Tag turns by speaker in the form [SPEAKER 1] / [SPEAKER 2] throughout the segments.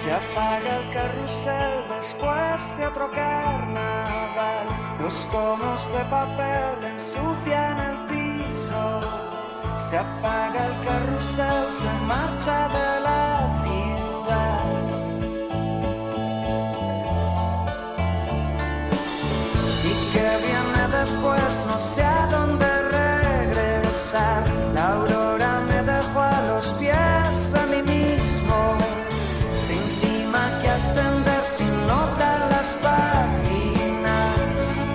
[SPEAKER 1] Se apaga el carrusel después de otro carnaval. Los conos de papel ensucian el piso. Se apaga el carrusel, se marcha de la ciudad. ¿Y qué viene después? No sé a dónde regresar. La aurora me dejó a los pies de mí mismo. Que ascender sin notar las páginas.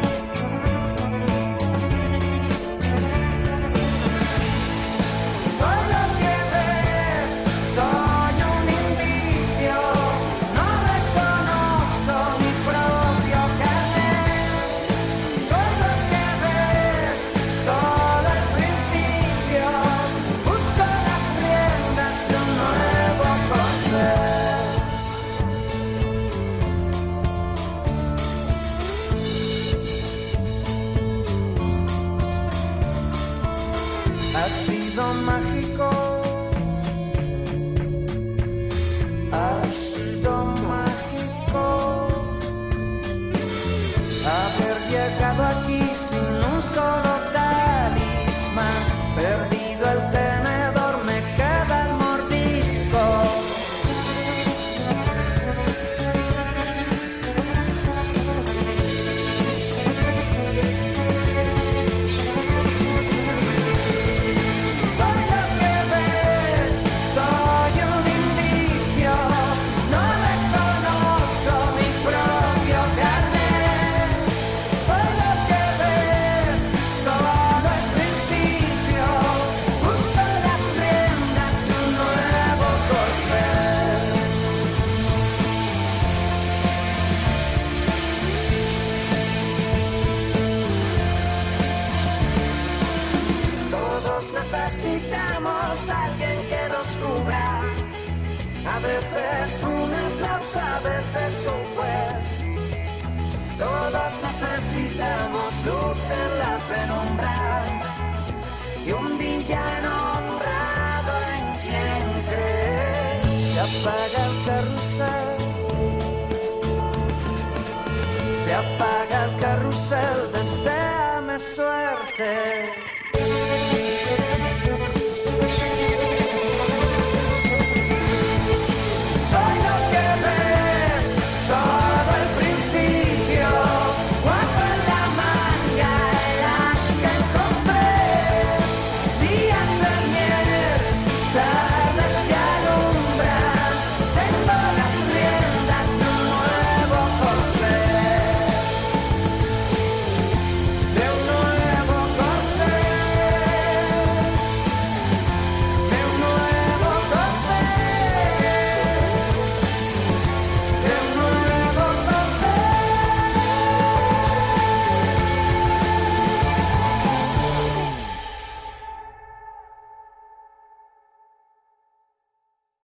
[SPEAKER 1] Soy lo que ves, soy un indicio. No reconozco mi propio carnet. Soy lo que ves, solo el principio. Busco las riendas de un nuevo corcel. Ha sido mágico, ha sido mágico haber llegado aquí sin un solo talismán. Perdido el tenedor, me queda el mordisco. Necesitamos a alguien que nos cubra. A veces un aplauso, a veces un juez. Todos necesitamos luz en la penumbra y un villano honrado en quien creer. Se apaga el carrusel, se apaga el carrusel de